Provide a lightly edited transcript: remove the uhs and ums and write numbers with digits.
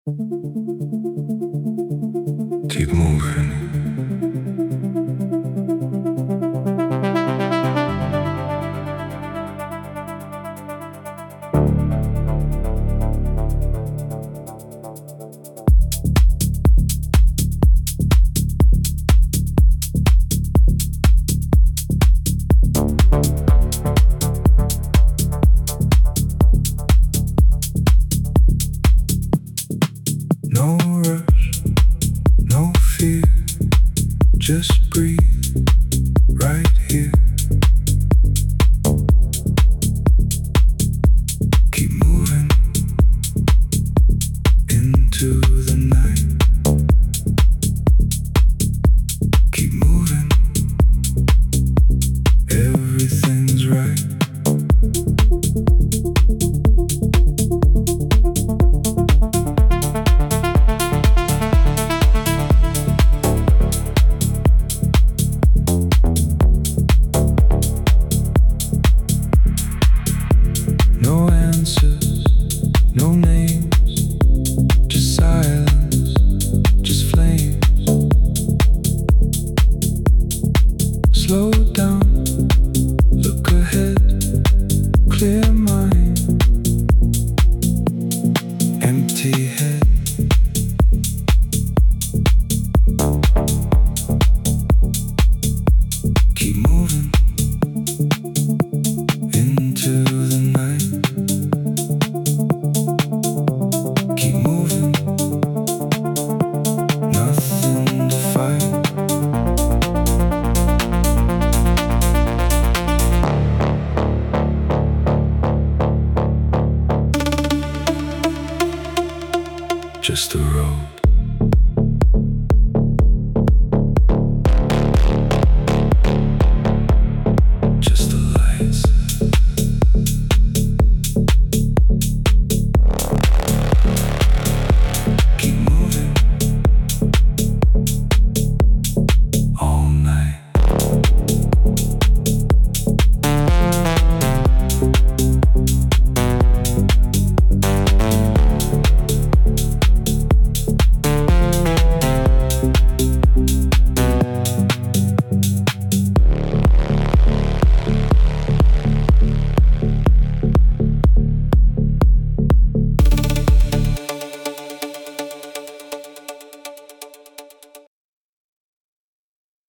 Keep moving. No rush, no fear, just breathe right here. Keep moving into the night. Keep moving, everything's right. No answers, no names, just silence, just flames. Slow down, look ahead, clear mind, empty head. Keep moving into the night. Keep moving, nothing to fight. Just the road.